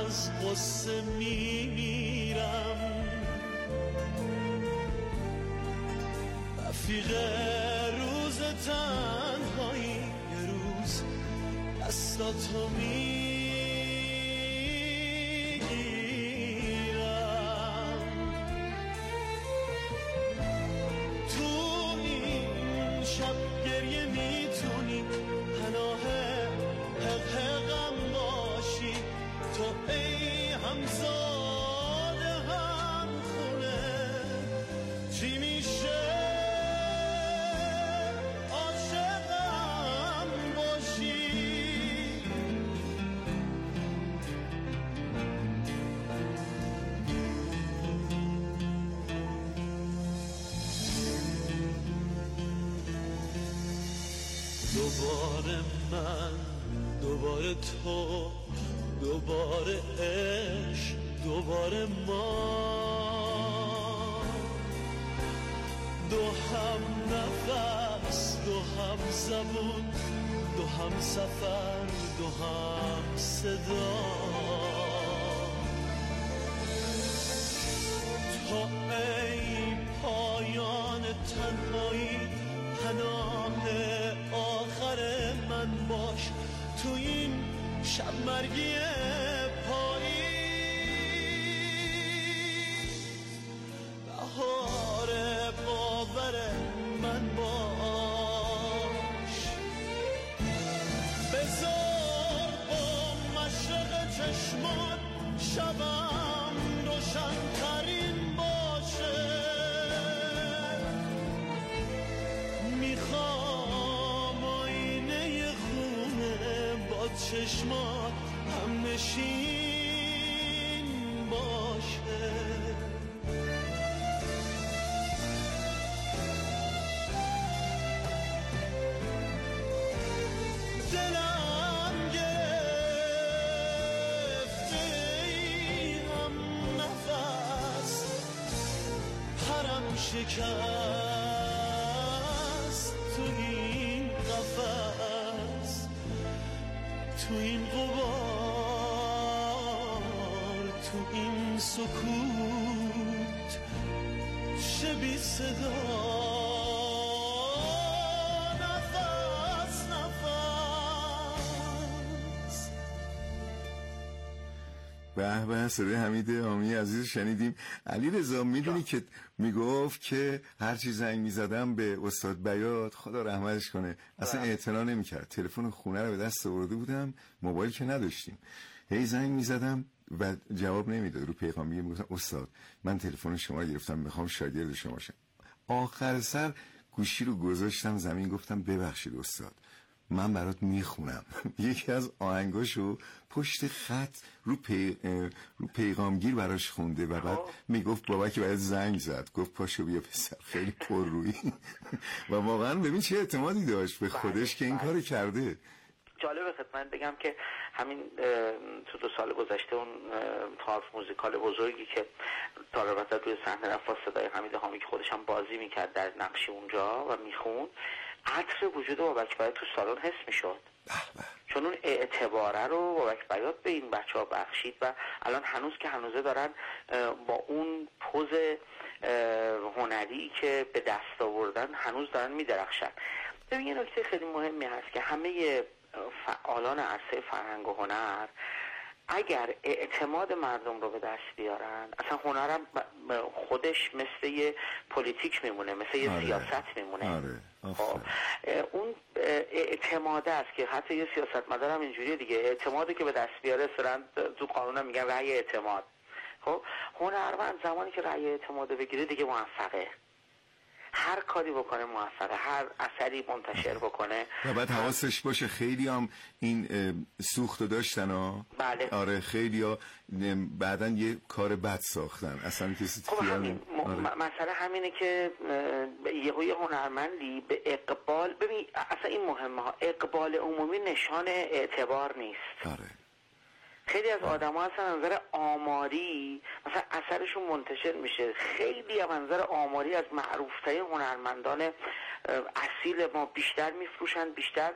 از غصه میمیرم، رفیق روز تنهایی یه روز دستاتو میگیرم. تو این شب گریه میتونی پناه حقم باشی، تو ای همزاده هم خونه چی میشه عاشقم باشی. دوباره من، دوباره تو، دوباره عشق، دوباره ما، دو هم نفس، دو هم زبون، دو هم سفر، دو هم صدا. تو ای پایان تنهایی پناه آخر من باش، تو این شب مرگی پاییز بهار باور من باش. بذار با مشرق چشمان شبم روشن ترین باشه، میخوام آینه خونه با چشمات هم نشین باشه. دلم گرفته ای هم نفس، پرم شکست تو این قفس، تو این غبار، تو این سکوت چه بی صدا. نفس نفس. به به، صدای حمید حامی عزیز شنیدیم. علی رضا میدونی که میگفت که هر چی زنگ میزدم به استاد بیات، خدا رحمتش کنه، اصلا اعتنا نمیکرد. تلفن خونه رو به دست آورده بودم، موبایل که نداشتیم، هی زنگ میزدم و جواب نمیداد. رو پیغام میگفتم استاد من تلفن شما رو گرفتم، میخوام شاگرد شما شم. آخر سر گوشی رو گذاشتم زمین، گفتم ببخشید استاد من برات میخونم. یکی از آهنگاشو پشت خط رو پیغامگیر براش خونده و بعد میگفت بابا که باید زنگ زد، گفت پاشو بیا پسر، خیلی پر روی. و واقعا ببین چه اعتمادی داشت به خودش که این کارو کرده. جالبه خدمت بگم که همین تو 2 سال گذشته اون تئاتر موزیکال بزرگی که البته روی صحنه رفت با صدای حمید حامی که خودش هم بازی میکرد در نقشی اونجا و میخوند، عطر وجود بابک بیات تو سالن حس میشد، چون اون اعتباره رو بابک بیات به این بچه‌ها بخشید و الان هنوز که هنوزه دارن با اون پوز هنری که به دست آوردن هنوز دارن میدرخشن. ببین یه نکته خیلی مهمی هست که همه فعالان عرصه فرهنگ و هنر اگر اعتماد مردم رو به دست بیارن، اصلا هنرم خودش مثل یه پلیتیک میمونه، مثل یه سیاست میمونه. اون اعتماده است که حتی یه سیاستمدار هم اینجوریه دیگه، اعتمادی که به دست بیاره سرن تو قانون هم میگن رأی اعتماد. خب هنرمند زمانی که رأی اعتماد بگیره دیگه موفقه، هر کاری بکنه موفقه، هر اثری منتشر بکنه. و بعد حواسش باشه خیلی هم این سوختو داشتن ها. بله. آره خیلی ها بعدن یه کار بد ساختن اصلا کسی مسئله همینه که یه هنرمندی به اقبال، ببین اصلا این مهمه ها، اقبال عمومی نشان اعتبار نیست. آره. خیلی از آدم ها اصلا نظر آماری مثلا اثرشون منتشر میشه، خیلی از نظر آماری از معروفترین هنرمندان اصیل ما بیشتر میفروشن، بیشتر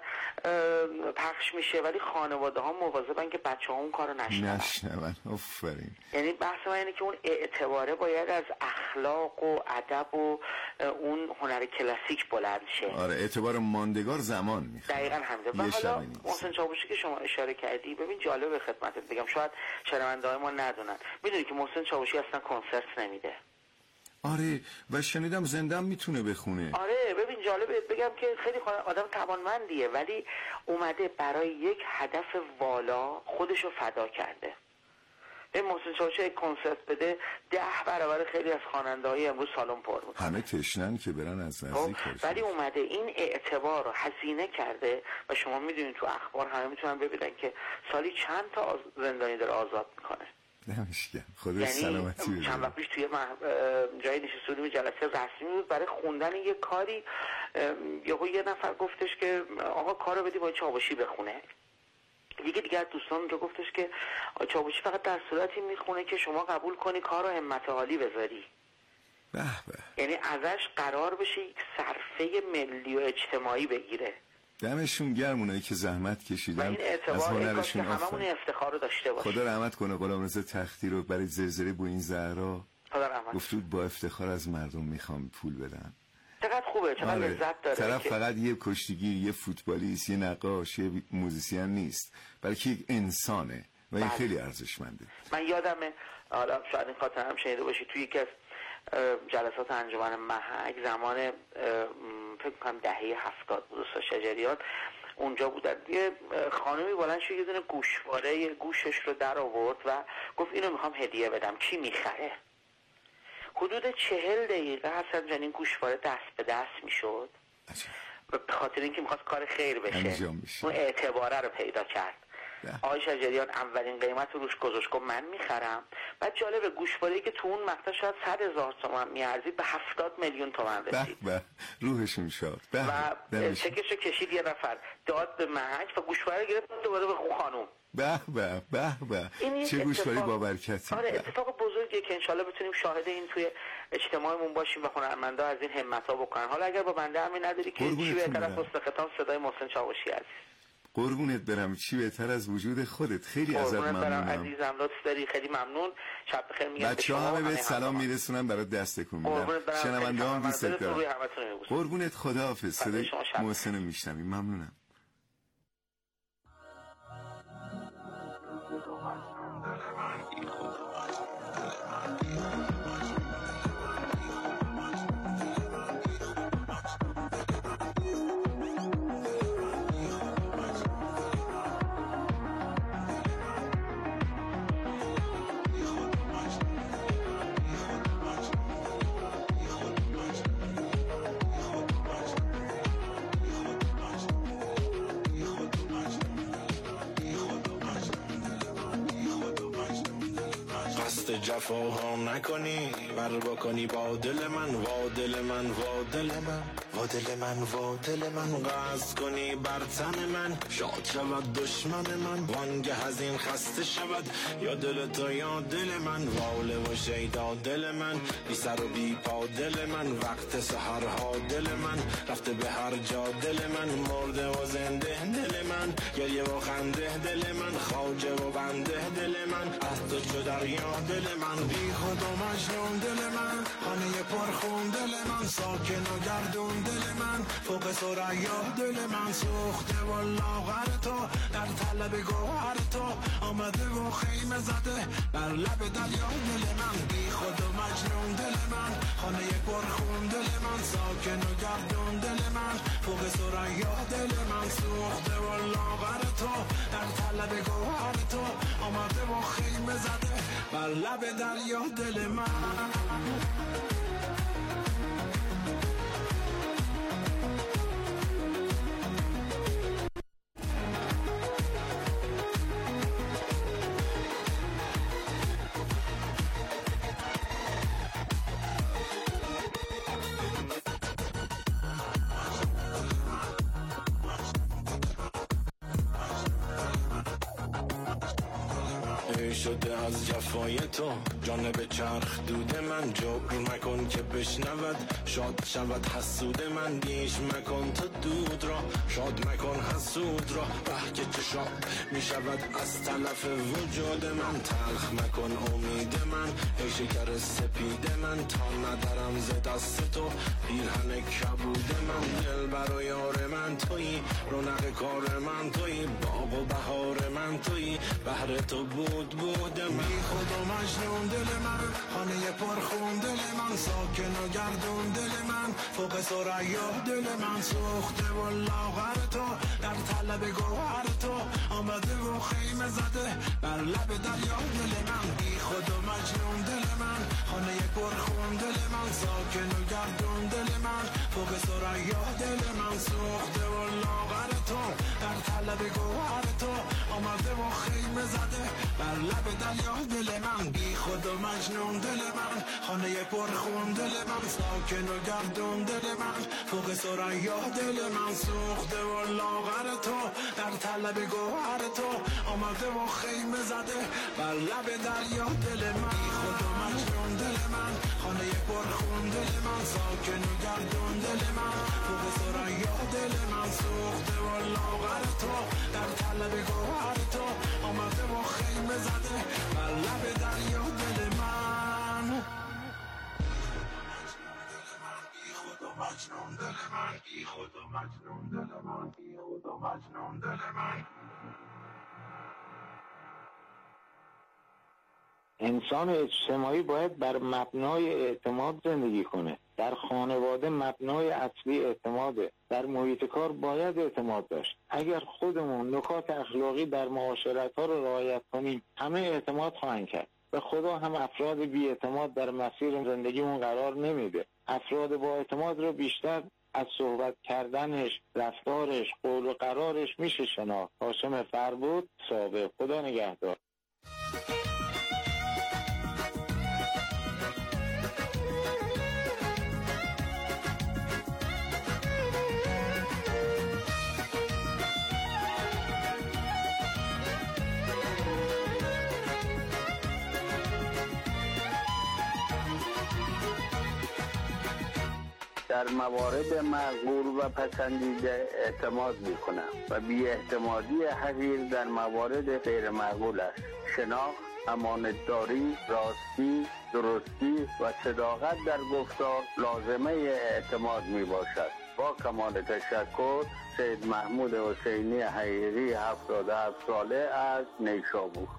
پخش میشه، ولی خانواده ها مواظبن که بچه ها اون کارو نشنون. آفرین. یعنی بحث من اینه که اون اعتباره باید از اخلاق و ادب و اون هنر کلاسیک بلند شه. آره، اعتبار ماندگار زمان میخواد. دقیقاً همینه. و حالا محسن چاوشی که شما اشاره کردی، ببین جالبه خدمتت بگم، شاید شنونده‌های ما ندونن، میدونی که محسن چاوشی اصلا کنسرت نمیده. آره، و شنیدم زندم میتونه بخونه. آره، ببین جالبه بگم که خیلی آدم توانمندیه، ولی اومده برای یک هدف والا خودشو فدا کرده. این محسن چاوشی کنسرت بده 10 برابر خیلی از خواننده‌های امروز سالن پر می‌کنه. همه تشنن که برن از نزدیک باشن. ولی اومده این اعتبار رو هزینه کرده و شما میدونید تو اخبار همه میتونن ببینن که سالی چند تا زندانی داره آزاد میکنه. نمیشه. خدا سلامتی بده. چند وقت پیش توی جای نشسته بودیم، جلسه رسمی بود برای خوندن یه کاری، یه نفر گفتش که آقا کارو بدی با چاوشی بخونه. یکی دیگه از دوستان اونجا گفتش که چاوشی فقط در صورتی میخونه که شما قبول کنی کار رو همت عالی بذاری. به به. یعنی ازش قرار بشه یک صرفه ملی و اجتماعی بگیره. دمشون گرم اونایی که زحمت کشیدن از هنرشون. هممون افتخار رو داشته باشیم. خدا رحمت کنه غلامرضا تختی رو برای زلزله بوئین زهرا گفتود با افتخار از مردم میخوام پول بدن. چقدر خوبه، چقدر لذت داره. طرف فقط یه کشتیگیر، یه فوتبالیست، یه نقاش، یه موزیسین نیست، بلکه یک انسانه و این خیلی ارزشمنده. من یادمه، حالا شاید این خاطر هم شنیده باشی، توی یکی از جلسات انجمن محک زمان فکر کنم دهه 70 بود، استاد شجریان اونجا بودن، یه خانمی بلند شد یه دونه گوشواره گوشش رو در آورد و گفت اینو میخوام هدیه بدم، کی میخره؟ حدود 40 دقیقه حسن جان این گوشواره دست به دست میشد به خاطر اینکه میخواست کار خیر بشه، اون اعتباره رو پیدا کرد. آقای شجریان اولین قیمت رو روش گذاشت، گفت من میخرم. بعد جالبه گوشواره‌ای که تو اون مقطع شاید 100,000 تومان میارزید به 70 میلیون تومان رسید. به روحشون شاد. و چکشو کشید یه نفر داد به محک و گوشواره گرفت دوباره به خانم. به به به به، چه گوشواری با برکتی. آره، اتفاق بزرگیه که انشالله بتونیم شاهد این توی اجتماعمون باشیم و هنرمندا از این همت‌ها بکنن. حالا اگر با بنده همین نداری که چی بهتر از حسن ختام صدای محسن چاوشی عزیز. قربونت برم، چی بهتر از وجود خودت. خیلی ازت ممنونم عزیزم، لطف داری، خیلی ممنون. شب بخیر میگم. بچه‌ها همه بهت سلام میرسونن، برات دست تکون میدن. شنونده‌ها هم دوستت دارن. قربونت، خداحافظ. صدای محسن رو میشنویم. ممنونم. جفاها نکنی، بر بکنی با دل من، وا دل من، وا دل من، وا دل من، وا دل من، قصد کنی بر تن من، شاد شود دشمن من، وانگه از این خسته شود یا دل تو یا دل من، واله و شیدا دل من، بی سر و بی پا دل من، وقت سحرها دل من، رفته به هر جا دل من، مرده و زنده دل من، گریه و خنده دل من، خواجه و بنده دل من، از تو چو دریا دل من، بی خود و مجنون دل من، خانه پرخون دل من، ساکن و گردون دل من، فوق ثریا دل من، سوخته و لاغر تو، در طلب گوهر تو، آمده و خیمه زده بر لب دریا دل من، بی خود و مجنون دل من، خانه پرخون دل من، ساکن و گردون دل من، فوق ثریا دل من، سوخته و لاغر تو، در طلب گوهر تو، آمده و خیمه زده بر لب دریا دل من. شده از جفای تو. جانب چرخ دود من جبر مکن که بشنود، شاد شود حسود من. بیش مکن تا دود را، شاد مکن حسود را. که چشاد می شود از تلف وجود من. تلخ مکن امید من ای شکر سپید من، تا ندارم ز دست تو پیرهن کبود من. دل برای یار من تویی، رونق کار من تویی، باغ و بهار من تویی، بهر تو بود من. بی خود و مجنون دل من، خانه پرخون دل من، ساکن و گردون دل من، فوق ثریا دل من. سوخته و لاغر تو در طلب گوهر تو، آمده و خیمه زده بر لب دریا دل من. بی خود و مجنون دل من، خانه پرخون دل من، ساکن و گردون دل من، فوق ثریا دل من. سوخته و لاغر تو در طلب گوهر تو، آمده و خیمه زده بر لب دریا دل من. بی خود و مجنون دل من، خانه پرخون دل من، ساکن و گردون دل من، فوق ثریا دل من. سوخته و لاغر تو در طلب گوهر تو، آمده و خیمه زده بر لب دریا دل من. بی خود و مجنون دل من، خانه پرخون دل من، ساکن و گردون دل من، فوق ثریا دل من. سوخته و لاغر تو در طلب گوهر تو، آمده و خیمه زده بر لب دریا دل من. بی خود و مجنون دل من، بی خود و مجنون دل من، بی خود و مجنون دل من. انسان اجتماعی باید بر مبنای اعتماد زندگی کنه. در خانواده مبنای اصلی اعتماده. در محیط کار باید اعتماد داشت. اگر خودمون نکات اخلاقی در معاشرت‌ها رو رعایت کنیم، همه اعتماد خواهند کرد. به خدا هم افراد بی اعتماد در مسیر زندگیمون قرار نمیده. افراد با اعتماد رو بیشتر از صحبت کردنش، رفتارش، قول و قرارش میشه شناخت. هاشم فربود، سابق. خدا نگهدار. در موارد معقول و پسندیده اعتماد میکنم و بی اعتمادی حقیر در موارد غیر معقول است. شناخت، امانتداری، راستی، درستی و صداقت در گفتار لازمه اعتماد می باشد. با کمال تشکر، سید محمود حسینی حقیقی 77 ساله از نیشابور.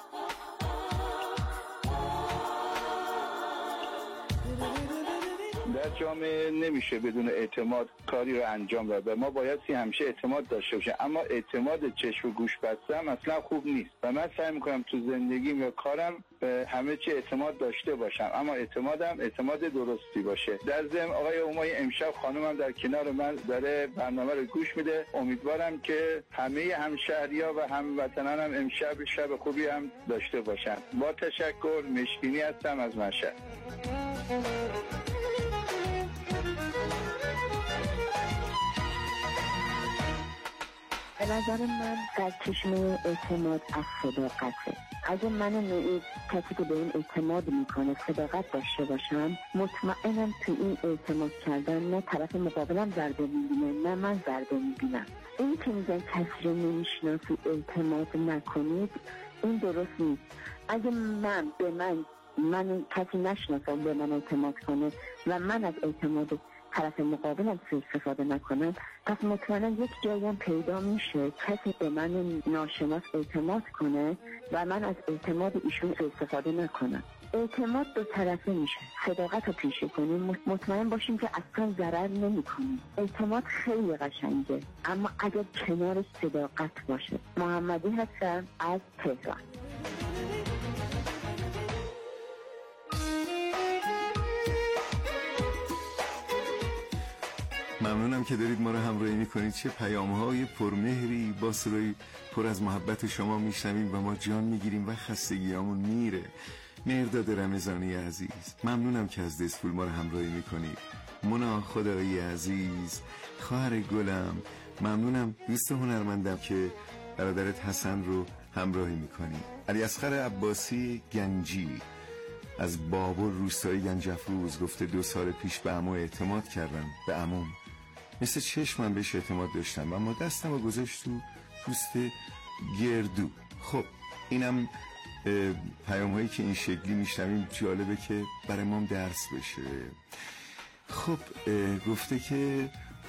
در جامعه نمیشه بدون اعتماد کاری رو انجام داد و ما باید همیشه اعتماد داشته باشیم، اما اعتماد چشم و گوش بسته هم اصلا خوب نیست و من سعی میکنم تو زندگیم و کارم به همه چی اعتماد داشته باشم، اما اعتمادم اعتماد درستی باشه. در ضمن آقای اومای امشب خانمم در کنار من داره برنامه رو گوش میده. امیدوارم که همه همشهری‌ها و هموطنانم امشب شب خوبی هم داشته باشن. با تشکر، مشکینی هستم از مشهد. به نظر من در چشمه اعتماد از صداقته. اگه من نوعی کسی که به این اعتماد میکنه صداقت داشته باشم، مطمئنم تو این اعتماد کردن نه طرف مقابلم ضربه میبینه نه من ضربه میبینم. این که میگن کسی رو نمیشناسی اعتماد نکنید، این درست نیست. اگه من کسی نشناسم به من اعتماد کنه و من از اعتماد طرف مقابلم سوء استفاده نکنم، پس مطمئنا یک جایی هم پیدا میشه کسی به من ناشناس اعتماد کنه و من از اعتماد ایشون سوء استفاده نکنم. اعتماد دو طرفه میشه. صداقت رو پیشه کنیم، مطمئن باشیم که اصلا ضرر نمی کنیم. اعتماد خیلی قشنگه، اما اگر کنارش صداقت باشه. محمدی هستم از تهران. ممنونم که دارید ما رو همراهی میکنید. چه پیام‌های پرمهری با صدای پر از محبت شما میشنویم و ما جان میگیریم و خستگیامون میره. مهرداد رمضانی عزیز، ممنونم که از دسفول ما رو همراهی میکنید. مونا خدایی عزیز، خواهر گلم، ممنونم. دوست هنرمندم که برادرت حسن رو همراهی میکنیم. علیاصغر عباسی گنجی از بابل روستای گنجافروز گفته 2 سال پیش به عمو اعتماد کردم. به عموم مثل چشمم بهش اعتماد داشتم اما دستم رو گذاشت تو پوست گردو. خب اینم پیام هایی که این شکلی میشنویم جالبه که برای ما درس بشه. خب گفته که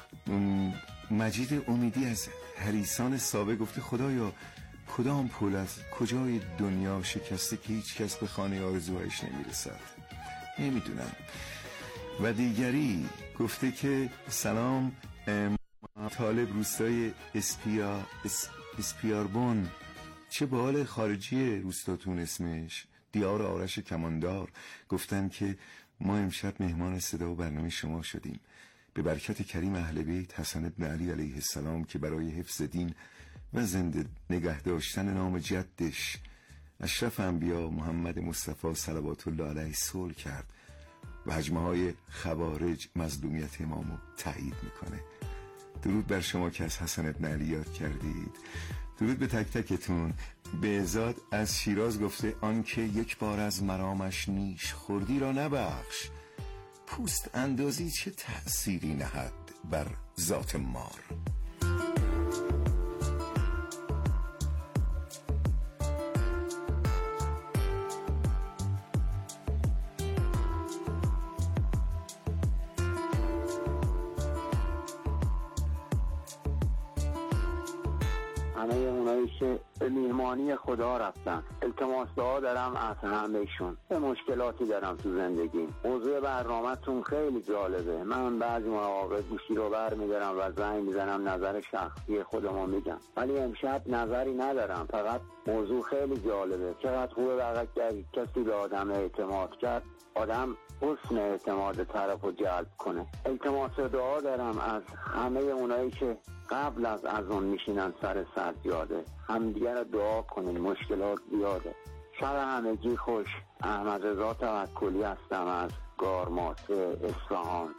مجید امیدی از حریسان سابق گفته خدایا کدام پل از کجای دنیا شکسته که هیچ کس به خانه آرزوهایش نمیرسد؟ نمیدونم. و دیگری گفته که سلام طالب روستای اسپیاربون. چه بال خارجی روستاتون اسمش؟ دیار آرش کماندار گفتن که ما امشب مهمان صدا و برنامه شما شدیم. به برکت کریم اهل بیت حسن ابن علی علیه السلام که برای حفظ دین و زنده نگه داشتن نام جدش اشرف انبیا محمد مصطفی صلوات الله علیه صلح کرد و حجمه های خوارج مظلومیت امامو تایید میکنه. درود بر شما که از حسن ابن علی یاد کردید. درود به تک تکتون. بهزاد از شیراز گفته آنکه یک بار از مرامش نیش خوردی را نبخش، پوست اندازی چه تأثیری نهد بر ذات مار. همه اونایی که به میهمانی خدا رفتن، التماس دعا دارم از همهشون. به مشکلاتی دارم تو زندگیم. موضوع برنامه‌تون خیلی جالبه. من بعضی مواقع گوشی رو برمی‌دارم و زنگ میزنم نظر شخصی خودمو میگم، ولی امشب نظری ندارم. فقط موضوع خیلی جالبه. چقدر خوبه واقعا کسی به آدم اعتماد کرد، آدم حسن اعتماد طرف رو جلب کنه. التماس دعا دارم از همه اونایی که قبل از اذان میشینن سر سجاده، همدیگه رو دعا کنین، مشکلات زیاده. شب همگی خوش. احمد رضا توکلی هستم از گارماسه اصفهان.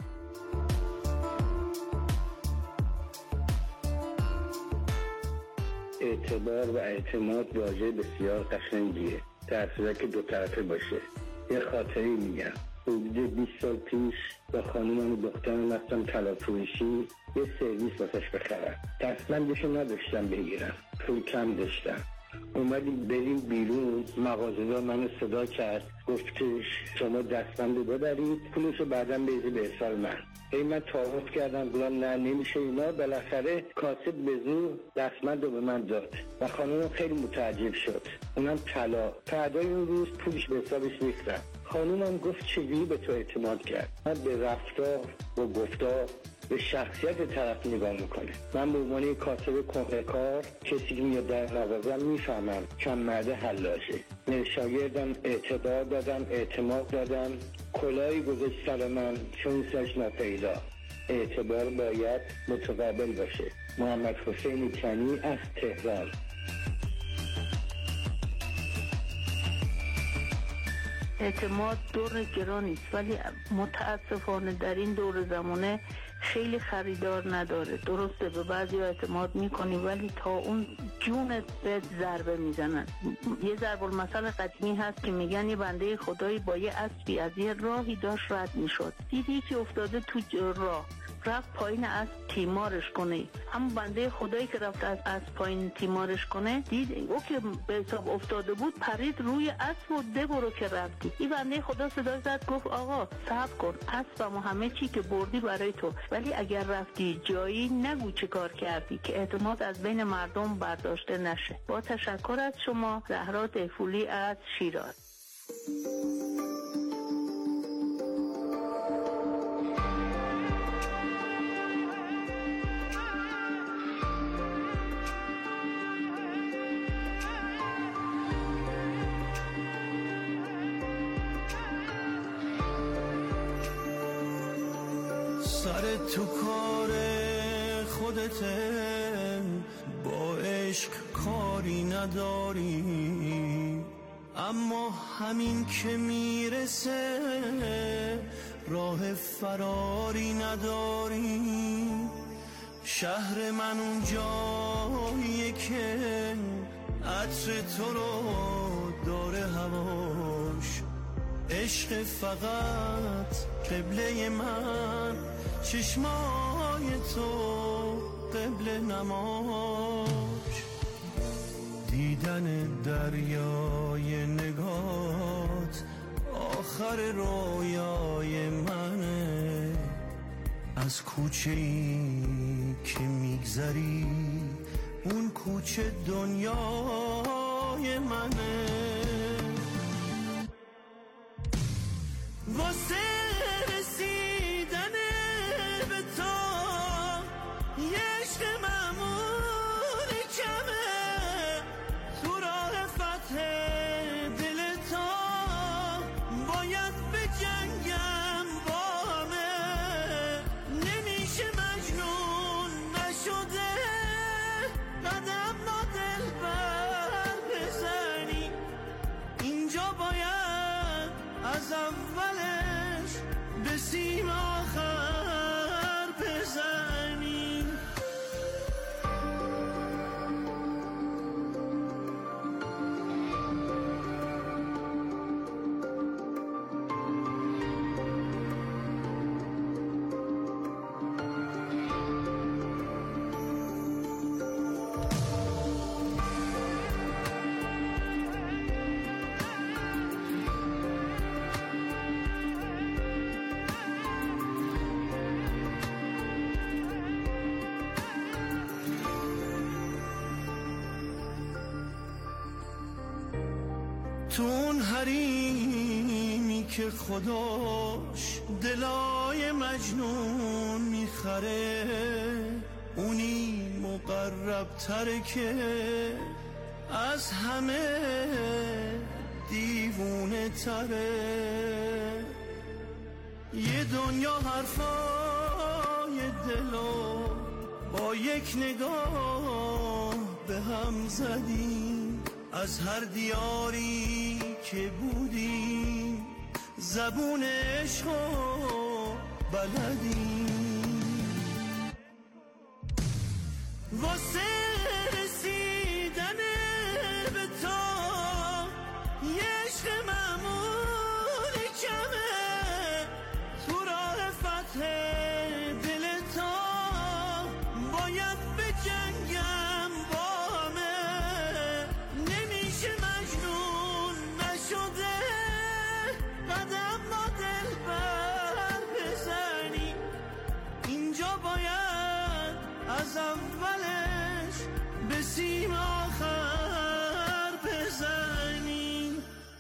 اعتبار و اعتماد واژه بسیار قشنگیه، در صورتی که 2 طرفه باشه. یه خاطری میگم. حدود 20 سال پیش با خانومم و دخترم رفتم طلافروشی یه سرویس واسش بخرم. دستمندشو نداشتم بگیرم، پول کم داشتم. اومدیم بریم بیرون، مغازه‌دار منو صدا کرد، گفتش شما دستمندو ببرید، پولشو بعداً بریزید به حساب من. من تعارف کردم، گفتم نه نمیشه اینا. بالاخره کاسب به زور دستمندو به من داد و خانومم خیلی متعجب شد. اونم طلا. فردای اون روز پولش به حسابش ریختم. خانومم گفت چجوری به تو اعتماد کرد؟ من به رفتار و گفتار به شخصیت طرف نگاه میکنه. من به عنوان کاسب کهنه‌کار کسی که میاد در مغازم میفهمم چند مرد حلاشه. شاگردم اعتبار دادم، اعتماد دادم، کلاهی گذاشت سر من چون سش نپیدا. اعتبار باید متقابل باشه. محمد حسین کنی از تهران. اعتماد دور گرانی است، ولی متاسفانه در این دور زمانه خیلی خریدار نداره. درسته به بعضی اعتماد میکنی ولی تا اون جونت به ضربه میزنن. یه ضرب المثل قدیمی هست که میگن یه بنده خدایی با یه اسبی از یه راهی داشت رد میشد، دیدی که افتاده تو راه، رفت پایین از تیمارش کنه. همون بنده خدایی که رفت از پایین تیمارش کنه دید او که به حساب افتاده بود، پرید روی اسب و ده برو که رفتی. این بنده خدا صدا زد گفت آقا صبر کن، اسبم و همه چی که بردی برای تو، ولی اگر رفتی جایی نگو چه کار کردی که اعتماد از بین مردم برداشته نشه. با تشکر از شما. زهرا دهفولی از شیراز. سر تو کار خودته، با عشق کاری نداری، اما همین که میرسه راه فراری نداری. شهر من اون جاییه که عطر تو رو داره هواش، عشق فقط قبله من، چشمای تو قبله نماش. دیدن دریای نگات آخر رویای منه، از کوچه‌ای که میگذری اون کوچه دنیای منه. واسه رسیدن به تو یه عشق معمولی کمه، تو راه فتح دل تو باید به جنگم با همه. نمیشه مجنون نشده قدم با دل بر بزنی، اینجا باید از اولش به سیم آخر بزنی. تو اون حریمی که خداش دلای مجنون میخره، اونی مقرب تره که از همه دیوونه تره. یه دنیا حرفای دلو با یک نگاه به هم زدیم، از هر دیاری که بودیم زبون عشقو بلدیم. واسه رسیدن به تو یه عشق معمولی کمه، تو راه فتح دل تو باید به جنگم با همه. نمیشه مجنون نشده قدم با دل بر بزنی، اینجا باید از اولش به سیم آخر بزنی.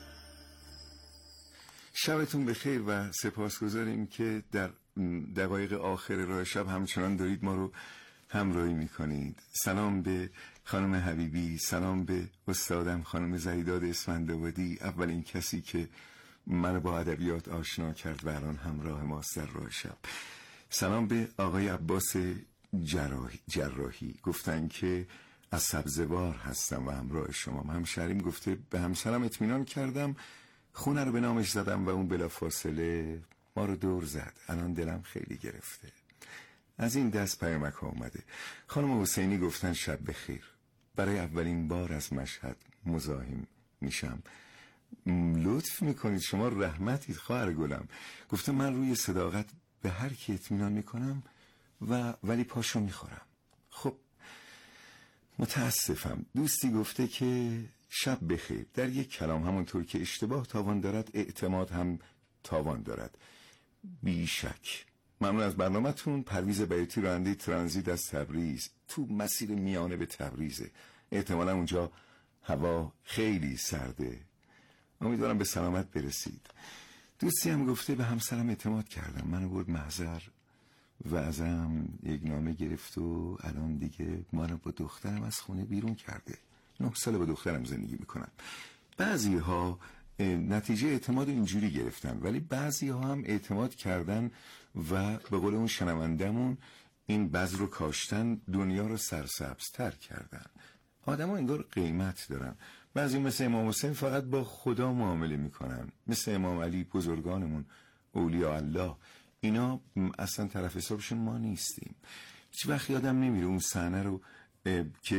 شبتون بخیر و سپاسگزاریم که در دقایق آخر راه شب همچنان دارید ما رو همراهی میکنید. سلام به خانم حبیبی، سلام به استادم خانم زهیداد اسفندآبادی، اولین کسی که من با ادبیات آشنا کرد و الان همراه ماست در راه شب. سلام به آقای عباس جراحی، گفتن که از سبزوار هستم و همراه شما. همشهریم گفته به همسرم اطمینان کردم، خونه رو به نامش زدم و اون بلافاصله ما رو دور زد. الان دلم خیلی گرفته. از این دست پیامک ها اومده. خانم حسینی گفتن شب بخیر، برای اولین بار از مشهد مزاحم میشم. لطف میکنید، شما رحمتید خواهر گلم. گفته من روی صداقت به هر کی اطمینان میکنم ولی پاشو میخورم. خب متاسفم. دوستی گفته که شب بخیر، در یک کلام همونطور که اشتباه تاوان دارد اعتماد هم تاوان دارد. بیشک. ممنون از برنامه‌تون. پرویز بیاتی، راننده ترانزیت از تبریز، تو مسیر میانه به تبریزه. احتمالا اونجا هوا خیلی سرده. امیدوارم به سلامت برسید. دوستی هم گفته به همسرم اعتماد کردم، منو برد محضر و ازم یک نامه گرفت و الان دیگه ما رو با دخترم از خونه بیرون کرده. 9 سال با دخترم زندگی میکنم. بعضی ها نتیجه اعتماد اینجوری گرفتن، ولی بعضی ها هم اعتماد کردن و به قول اون شنوندمون این بذر رو کاشتن، دنیا رو سرسبزتر کردن. آدم ها انگار قیمت دارن. بعضی مثل امام حسین فقط با خدا معامله میکنن، مثل امام علی، بزرگانمون، اولیاء الله. اینا اصلا طرف حسابشون ما نیستیم. هیچ وقت یادم نمیره اون صحنه رو که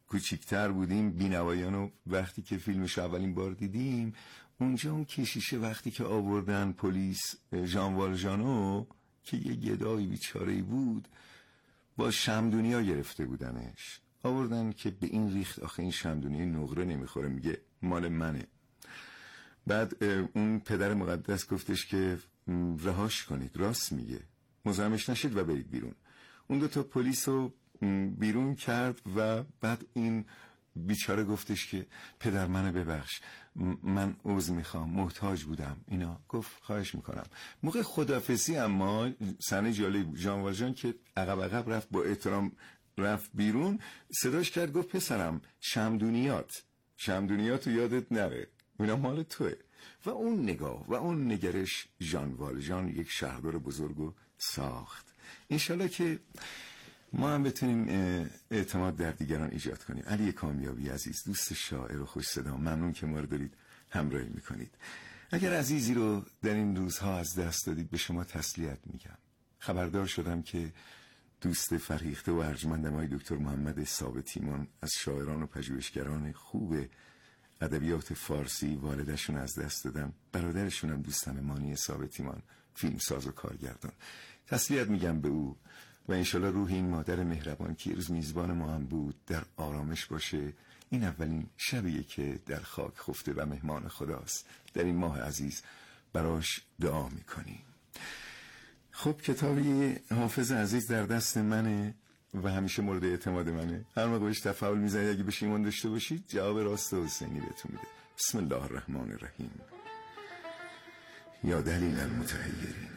کوچیکتر بودیم، بینوایانو وقتی که فیلمش اولین بار دیدیم، اونجا اون کشیشه وقتی که آوردن پلیس ژان والژانو که یه گدایی بیچاره‌ای بود، با شمدونیا گرفته بودنش، آوردن که به این ریخت آخه این شمدونیه نقره نمیخوره، میگه مال منه. بعد اون پدر مقدس گفتش که رهاش کنید، راست میگه، مزاحمش نشید و برید بیرون. اون 2 تا پلیس رو بیرون کرد و بعد این بیچاره گفتش که پدر منو ببخش، من عذر میخوام، محتاج بودم. اینا گفت خواهش میکنم. موقع خدافظی اما صحنه جالب، ژان والژان که عقب رفت، با احترام رفت بیرون، صداش کرد گفت پسرم شمدونیات یادت نره، اینا مال توه. و اون نگاه و اون نگرش ژان والژان یک شهردار بزرگو ساخت. انشالله که ما هم بتونیم اعتماد در دیگران ایجاد کنیم. علی کامیابی عزیز، دوست شاعر و خوش صدا، ممنون که ما رو دارید همراهی میکنید. اگر عزیزی رو در این روزها از دست دادید، به شما تسلیت میگم. خبردار شدم که دوست فرهیخته و ارجمند ما دکتر محمد ثابتیمان از شاعران و پژوهشگران خوب ادبیات فارسی والدشون از دست دادن. برادرشون هم دوستم مانی ثابتیمان، فیلمساز و کارگردان. تسلیت میگم به او و انشالله روح این مادر مهربان که روز میزبان ما هم بود در آرامش باشه. این اولین شبیه که در خاک خفته و مهمان خداست. در این ماه عزیز براش دعا میکنیم. خب کتابی حافظ عزیز در دست منه و همیشه مورد اعتماد منه. هر موقع بهش تفاعل میزنید اگه بهش ایمان داشته باشید جواب راست و حسینی بهتون میده. بسم الله الرحمن الرحیم. یا دلیل المتحیرین.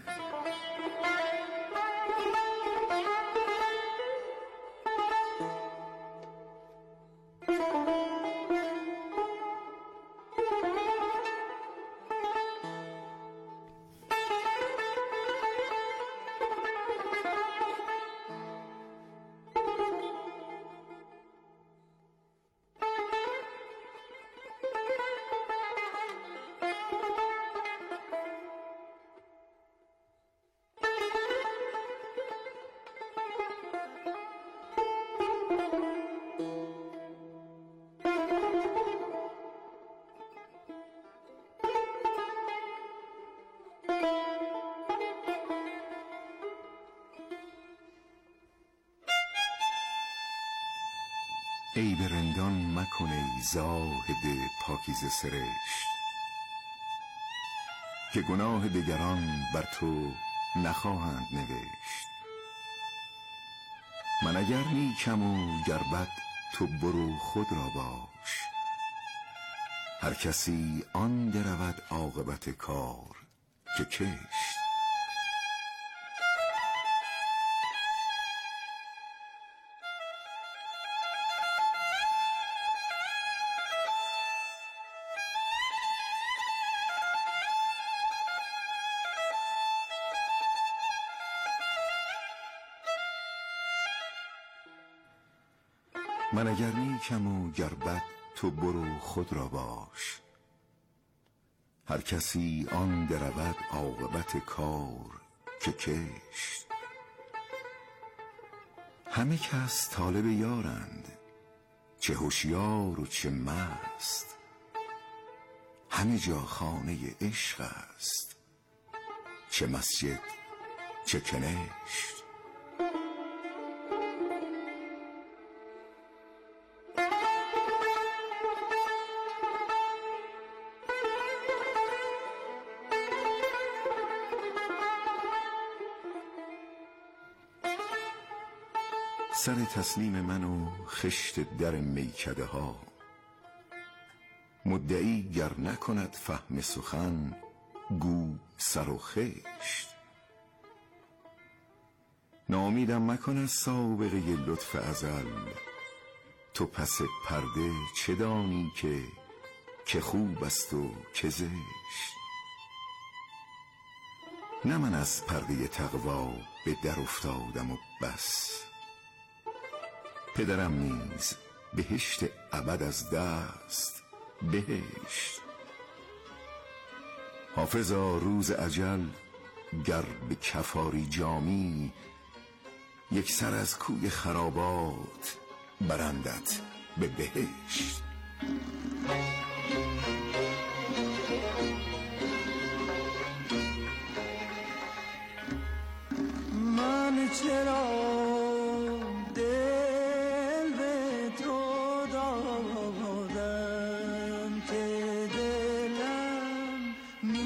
ای به رندان مکن ای زاهد پاکیزه سرشت، که گناه دگران بر تو نخواهند نوشت. من اگر نیکم و گر بد تو برو خود را باش، هر کسی آن درود عاقبت کار که کشت. من اگر نیکم و گر بد تو برو خود را باش، هر کسی آن درود عاقبت کار که کشت. همه کس طالب یارند، چه هوشیار و چه مست، همه جا خانه عشق است، چه مسجد چه کنشت. سر تسلیم من و خشت در میکده ها، مدعی گر نکند فهم سخن گو سر و خشت. ناامیدم مکن از سابقه لطف ازل، تو پس پرده چه دانی که خوب است و که زشت. نه من از پرده تقوا به در افتادم و بس، پدرم نیز بهشت ابد از دست بهشت. حافظا روز اجل گر به کفاری جامی، یک سر از کوی خرابات برندت به بهشت.